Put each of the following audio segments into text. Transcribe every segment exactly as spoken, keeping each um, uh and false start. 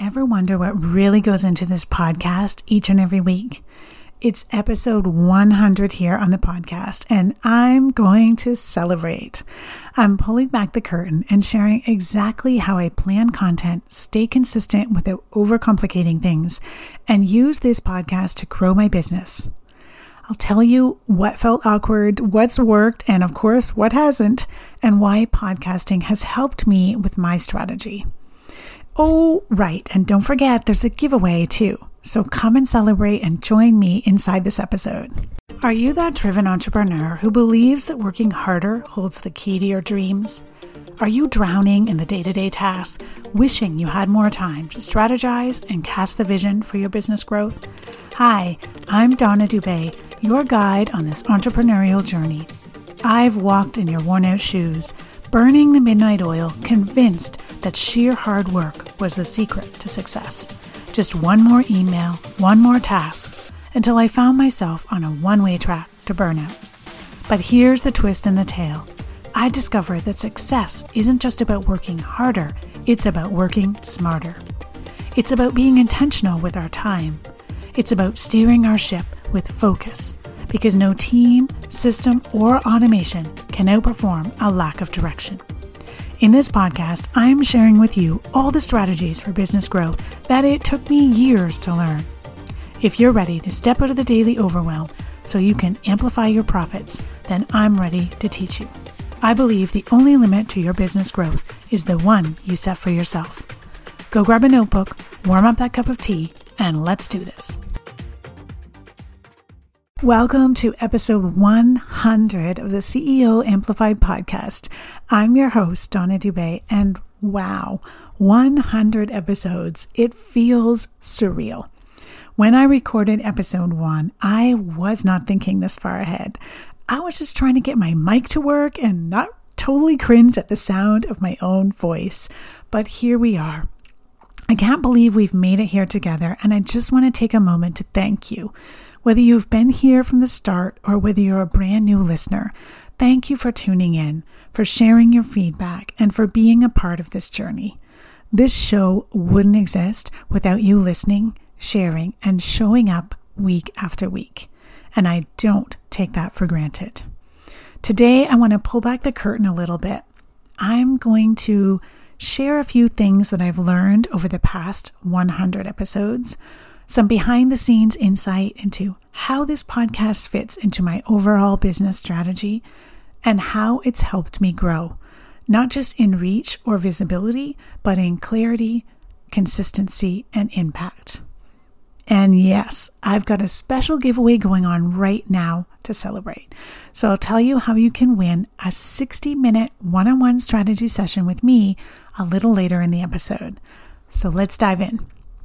ever wonder what really goes into this podcast each and every week? It's episode one hundred here on the podcast, and I'm going to celebrate. I'm pulling back the curtain and sharing exactly how I plan content, stay consistent without overcomplicating things, and use this podcast to grow my business. I'll tell you what felt awkward, what's worked, and of course, what hasn't, and why podcasting has helped me with my strategy. Oh, right, and don't forget, there's a giveaway too. So come and celebrate and join me inside this episode. Are you that driven entrepreneur who believes that working harder holds the key to your dreams? Are you drowning in the day-to-day tasks, wishing you had more time to strategize and cast the vision for your business growth? Hi, I'm Donna Dubé, your guide on this entrepreneurial journey. I've walked in your worn-out shoes, burning the midnight oil, convinced that sheer hard work was the secret to success. Just one more email, one more task, until I found myself on a one-way track to burnout. But here's the twist in the tale. I discovered that success isn't just about working harder, it's about working smarter. It's about being intentional with our time. It's about steering our ship with focus, because no team, system, or automation can outperform a lack of direction. In this podcast, I'm sharing with you all the strategies for business growth that it took me years to learn. If you're ready to step out of the daily overwhelm so you can amplify your profits, then I'm ready to teach you. I believe the only limit to your business growth is the one you set for yourself. Go grab a notebook, warm up that cup of tea, and let's do this. Welcome to episode one hundred of the C E O Amplified podcast. I'm your host, Donna Dubé, and wow, one hundred episodes. It feels surreal. When I recorded episode one, I was not thinking this far ahead. I was just trying to get my mic to work and not totally cringe at the sound of my own voice. But here we are. I can't believe we've made it here together, and I just want to take a moment to thank you. Whether you've been here from the start or whether you're a brand new listener, thank you for tuning in, for sharing your feedback, and for being a part of this journey. This show wouldn't exist without you listening, sharing, and showing up week after week. And I don't take that for granted. Today, I want to pull back the curtain a little bit. I'm going to share a few things that I've learned over the past one hundred episodes, some behind-the-scenes insight into how this podcast fits into my overall business strategy and how it's helped me grow, not just in reach or visibility, but in clarity, consistency, and impact. And yes, I've got a special giveaway going on right now to celebrate. So I'll tell you how you can win a sixty-minute one-on-one strategy session with me a little later in the episode. So let's dive in.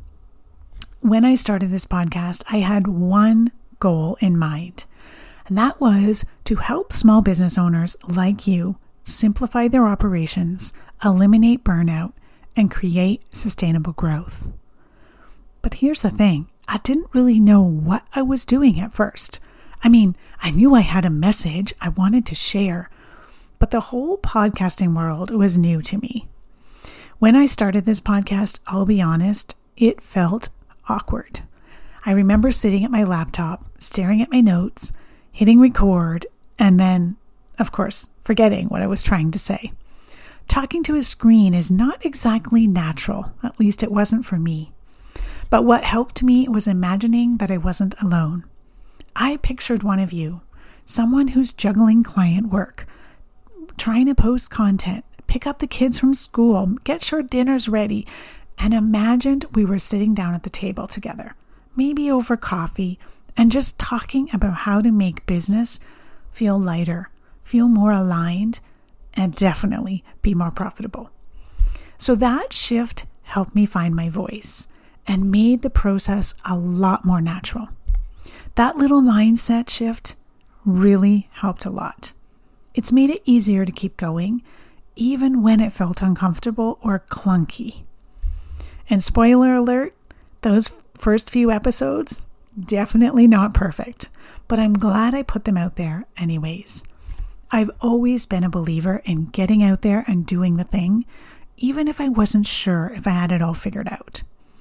When I started this podcast, I had one goal in mind, and that was to help small business owners like you simplify their operations, eliminate burnout, and create sustainable growth. But here's the thing, I didn't really know what I was doing at first. I mean, I knew I had a message I wanted to share, but the whole podcasting world was new to me. When I started this podcast, I'll be honest, it felt awkward. I remember sitting at my laptop, staring at my notes, hitting record, and then, of course, forgetting what I was trying to say. Talking to a screen is not exactly natural, at least it wasn't for me. But what helped me was imagining that I wasn't alone. I pictured one of you, someone who's juggling client work, trying to post content, pick up the kids from school, get sure dinner's ready, and imagined we were sitting down at the table together, maybe over coffee, and just talking about how to make business feel lighter, feel more aligned, and definitely be more profitable. So that shift helped me find my voice and made the process a lot more natural. That little mindset shift really helped a lot. It's made it easier to keep going, even when it felt uncomfortable or clunky. And spoiler alert, those first few episodes, definitely not perfect, but I'm glad I put them out there anyways. I've always been a believer in getting out there and doing the thing, even if I wasn't sure if I had it all figured out.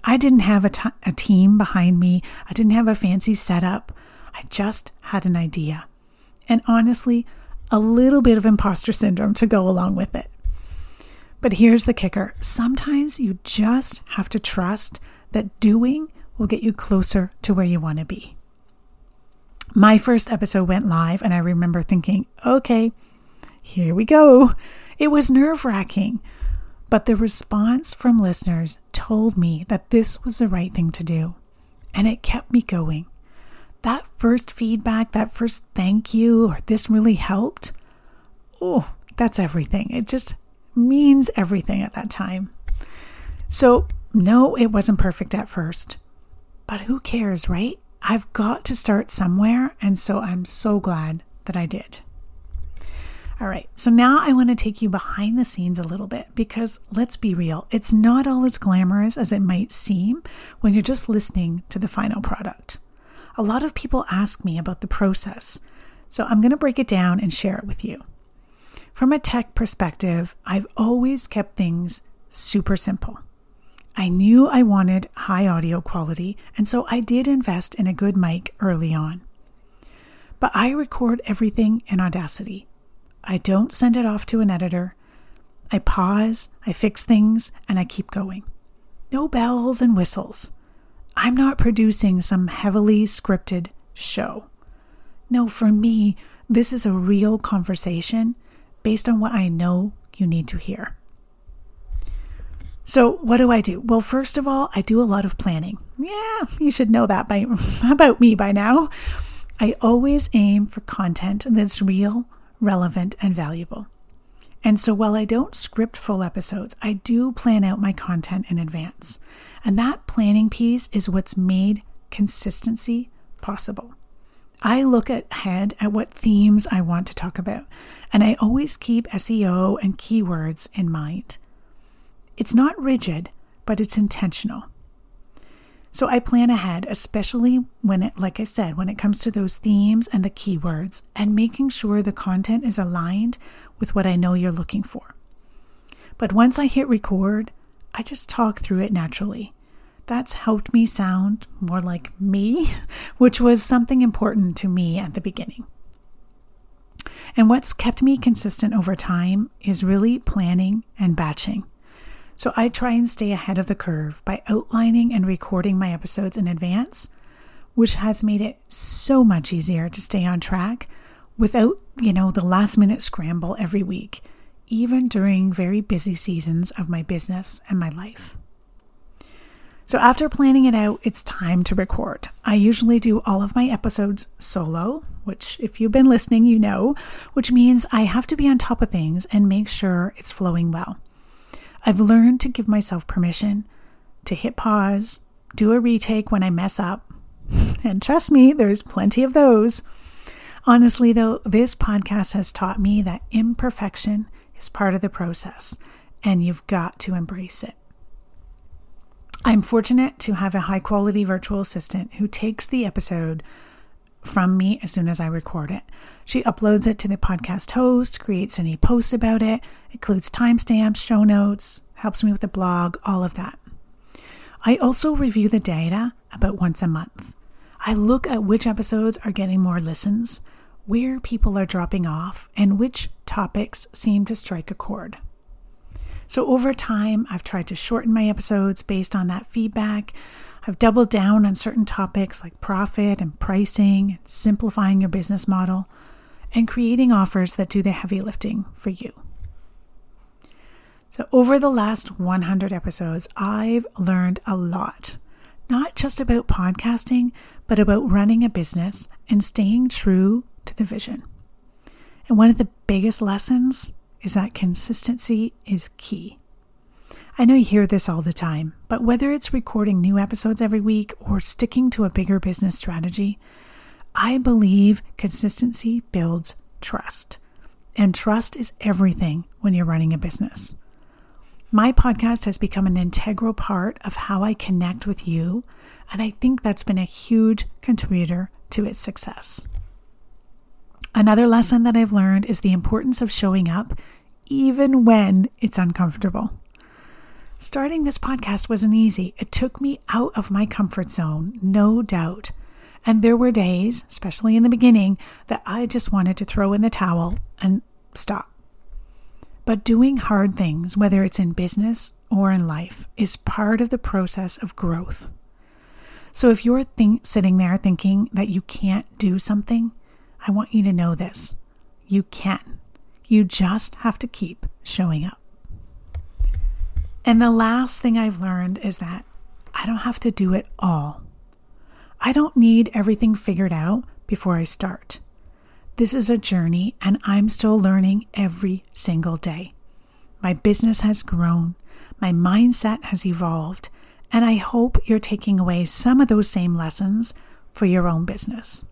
I didn't have a, t- a team behind me. I didn't have a fancy setup. I just had an idea. And honestly, a little bit of imposter syndrome to go along with it. But here's the kicker. Sometimes you just have to trust that doing will get you closer to where you want to be. My first episode went live and I remember thinking, okay, here we go. It was nerve-wracking, but the response from listeners told me that this was the right thing to do, and it kept me going. That first feedback, that first thank you, or this really helped, oh, that's everything. It just means everything at that time. So no, it wasn't perfect at first, but who cares, right? I've got to start somewhere, and so I'm so glad that I did. All right, so now I want to take you behind the scenes a little bit because let's be real, it's not all as glamorous as it might seem when you're just listening to the final product. A lot of people ask me about the process, so I'm going to break it down and share it with you. From a tech perspective, I've always kept things super simple. I knew I wanted high audio quality, and so I did invest in a good mic early on. But I record everything in Audacity. I don't send it off to an editor. I pause, I fix things, and I keep going. No bells and whistles. I'm not producing some heavily scripted show. No, for me, this is a real conversation based on what I know you need to hear. So what do I do? Well, first of all, I do a lot of planning. Yeah, you should know that by about me by now. I always aim for content that's real, relevant, and valuable. And so while I don't script full episodes, I do plan out my content in advance. And that planning piece is what's made consistency possible. I look ahead at what themes I want to talk about, and I always keep S E O and keywords in mind. It's not rigid, but it's intentional. So I plan ahead, especially when it, like I said, when it comes to those themes and the keywords and making sure the content is aligned with what I know you're looking for. But once I hit record, I just talk through it naturally. That's helped me sound more like me, which was something important to me at the beginning. And what's kept me consistent over time is really planning and batching. So I try and stay ahead of the curve by outlining and recording my episodes in advance, which has made it so much easier to stay on track without, you know, the last minute scramble every week, even during very busy seasons of my business and my life. So after planning it out, it's time to record. I usually do all of my episodes solo, which if you've been listening, you know, which means I have to be on top of things and make sure it's flowing well. I've learned to give myself permission to hit pause, do a retake when I mess up. And trust me, there's plenty of those. Honestly, though, this podcast has taught me that imperfection is part of the process, and you've got to embrace it. I'm fortunate to have a high-quality virtual assistant who takes the episode from me as soon as I record it. She uploads it to the podcast host, creates any posts about it, includes timestamps, show notes, helps me with the blog, all of that. I also review the data about once a month. I look at which episodes are getting more listens, where people are dropping off, and which topics seem to strike a chord. So over time, I've tried to shorten my episodes based on that feedback. I've doubled down on certain topics like profit and pricing, simplifying your business model, and creating offers that do the heavy lifting for you. So over the last one hundred episodes, I've learned a lot, not just about podcasting, but about running a business and staying true to the vision. And one of the biggest lessons is that consistency is key. I know you hear this all the time, but whether it's recording new episodes every week or sticking to a bigger business strategy, I believe consistency builds trust. And trust is everything when you're running a business. My podcast has become an integral part of how I connect with you, and I think that's been a huge contributor to its success. Another lesson that I've learned is the importance of showing up even when it's uncomfortable. Starting this podcast wasn't easy. It took me out of my comfort zone, no doubt. And there were days, especially in the beginning, that I just wanted to throw in the towel and stop. But doing hard things, whether it's in business or in life, is part of the process of growth. So if you're think, sitting there thinking that you can't do something, I want you to know this. You can. You just have to keep showing up. And the last thing I've learned is that I don't have to do it all. I don't need everything figured out before I start. This is a journey, and I'm still learning every single day. My business has grown, my mindset has evolved, and I hope you're taking away some of those same lessons for your own business.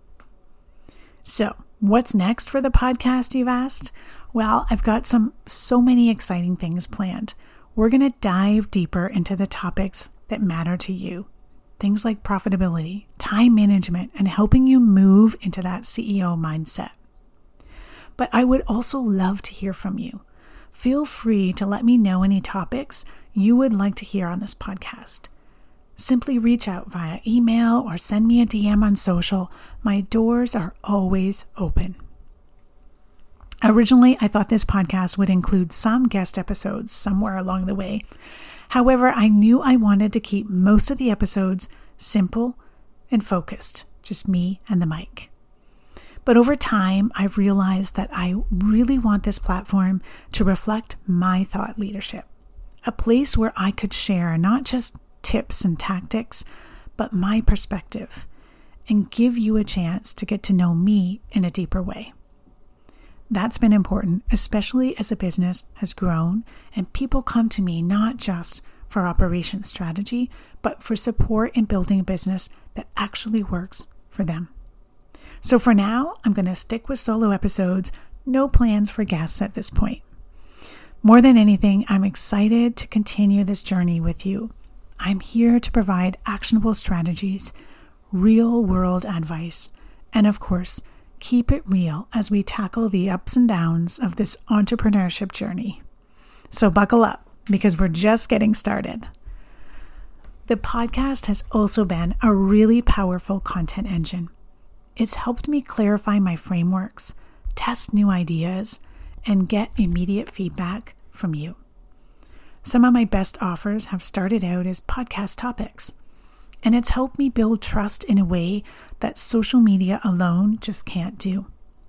So, what's next for the podcast, you've asked? Well, I've got some so many exciting things planned. We're going to dive deeper into the topics that matter to you. Things like profitability, time management, and helping you move into that C E O mindset. But I would also love to hear from you. Feel free to let me know any topics you would like to hear on this podcast. Simply reach out via email or send me a D M on social. My doors are always open. Originally, I thought this podcast would include some guest episodes somewhere along the way. However, I knew I wanted to keep most of the episodes simple and focused, just me and the mic. But over time, I've realized that I really want this platform to reflect my thought leadership, a place where I could share not just tips and tactics, but my perspective, and give you a chance to get to know me in a deeper way. That's been important, especially as a business has grown and people come to me not just for operation strategy, but for support in building a business that actually works for them. So for now, I'm going to stick with solo episodes, no plans for guests at this point. More than anything, I'm excited to continue this journey with you. I'm here to provide actionable strategies, real world advice, and of course, keep it real as we tackle the ups and downs of this entrepreneurship journey. So buckle up, because we're just getting started. The podcast has also been a really powerful content engine. It's helped me clarify my frameworks, test new ideas, and get immediate feedback from you. Some of my best offers have started out as podcast topics, and it's helped me build trust in a way that social media alone just can't do.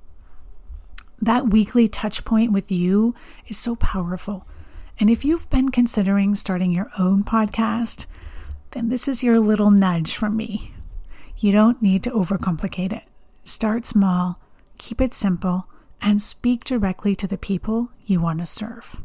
That weekly touch point with you is so powerful. And if you've been considering starting your own podcast, then this is your little nudge from me. You don't need to overcomplicate it. Start small, keep it simple, and speak directly to the people you want to serve.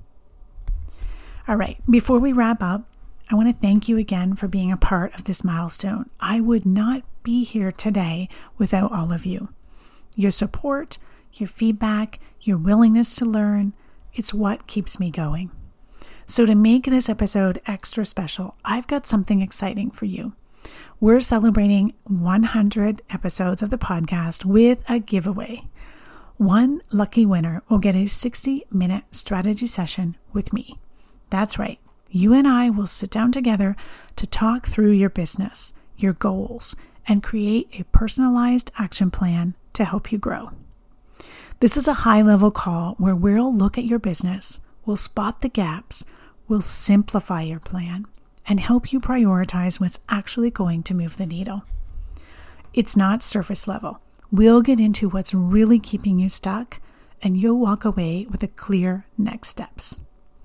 All right, before we wrap up, I want to thank you again for being a part of this milestone. I would not be here today without all of you. Your support, your feedback, your willingness to learn, it's what keeps me going. So to make this episode extra special, I've got something exciting for you. We're celebrating one hundred episodes of the podcast with a giveaway. One lucky winner will get a sixty minute strategy session with me. That's right. You and I will sit down together to talk through your business, your goals, and create a personalized action plan to help you grow. This is a high-level call where we'll look at your business, we'll spot the gaps, we'll simplify your plan, and help you prioritize what's actually going to move the needle. It's not surface level. We'll get into what's really keeping you stuck, and you'll walk away with a clear next steps.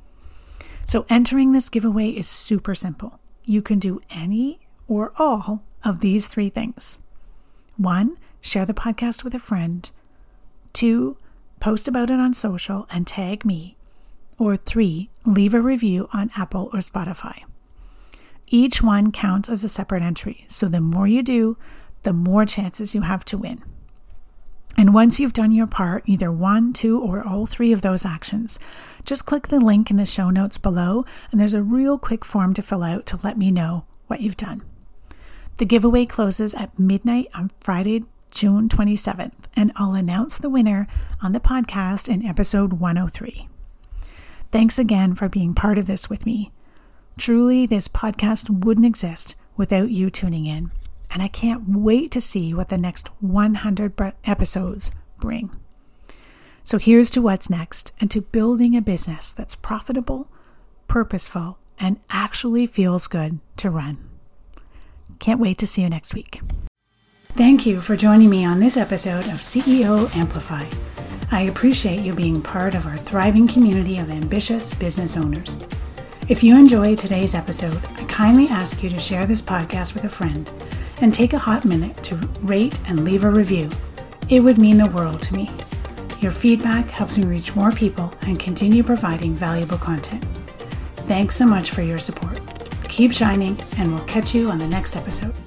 So entering this giveaway is super simple. You can do any or all of these three things. One, share the podcast with a friend. Two, post about it on social and tag me. Or three, leave a review on Apple or Spotify. Each one counts as a separate entry, so the more you do, the more chances you have to win. And once you've done your part, either one, two, or all three of those actions, just click the link in the show notes below, and there's a real quick form to fill out to let me know what you've done. The giveaway closes at midnight on Friday, June twenty-seventh, and I'll announce the winner on the podcast in episode one oh three. Thanks again for being part of this with me. Truly, this podcast wouldn't exist without you tuning in, and I can't wait to see what the next one hundred episodes bring. So here's to what's next and to building a business that's profitable, purposeful, and actually feels good to run. Can't wait to see you next week. Thank you for joining me on this episode of C E O Amplify. I appreciate you being part of our thriving community of ambitious business owners. If you enjoyed today's episode, I kindly ask you to share this podcast with a friend and take a hot minute to rate and leave a review. It would mean the world to me. Your feedback helps me reach more people and continue providing valuable content. Thanks so much for your support. Keep shining, and we'll catch you on the next episode.